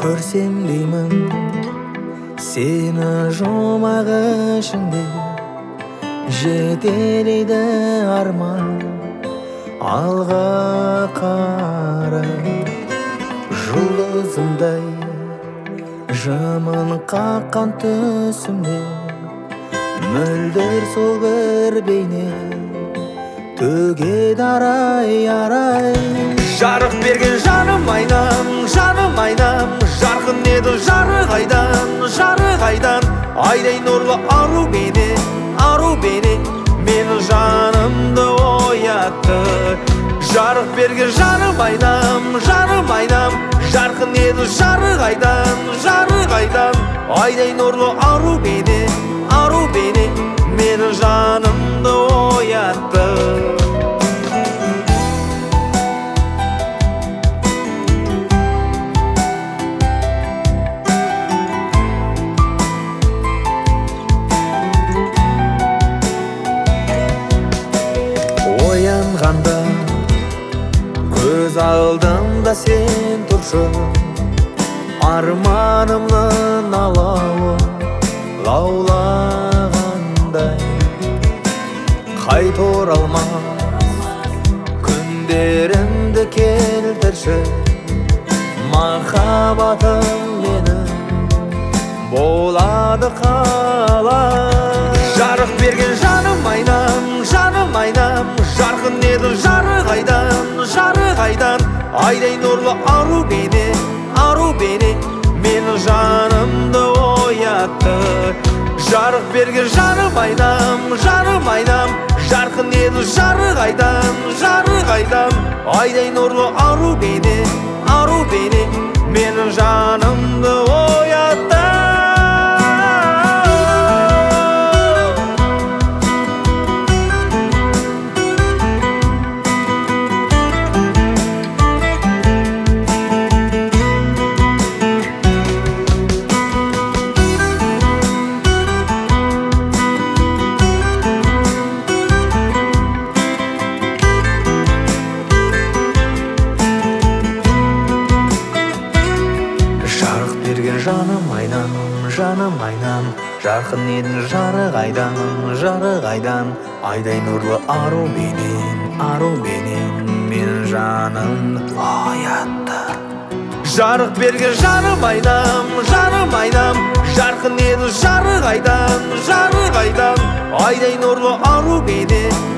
көрсем деймін сені жұмақ ішінде, жетелейді арман алға қарай. Жұлдызымдай жымын қаққан түсімде, мөлдір сол бір бейне төгеді арай. Жарық берген жаным айнам, жаным айнам, жарқын еді жарық айдан, айдай нұрлы ару бейне, менің жанымды оятты. Жарық берген жаным айнам, жарқын еді жарық айдан, айдай нұрлы ару бейне, менің жанымды оятты. Оянғанда көз алдымда сен тұршы, арманымның алауы лаулағандай. Қайта оралмас күндерімді келтірші, махаббатым менің болады қалай. Жарық берген жаным айнам, жарқын еді жарық айдан, айдай нұрлы ару бейне, менің жанымды оятты. Жарық берген жаным айнам, жарқын еді жарық айдан, айдай нұрлы ару бейне, менің жанымды оятты. Жаным айнам, жарқын едің жарық айдан, айдай нұрлы ару бейнен, менің жанымды оятты. Жарық берген жаным айнам, жарқын еді жарық айдан, айдай нұрлы ару бейнен,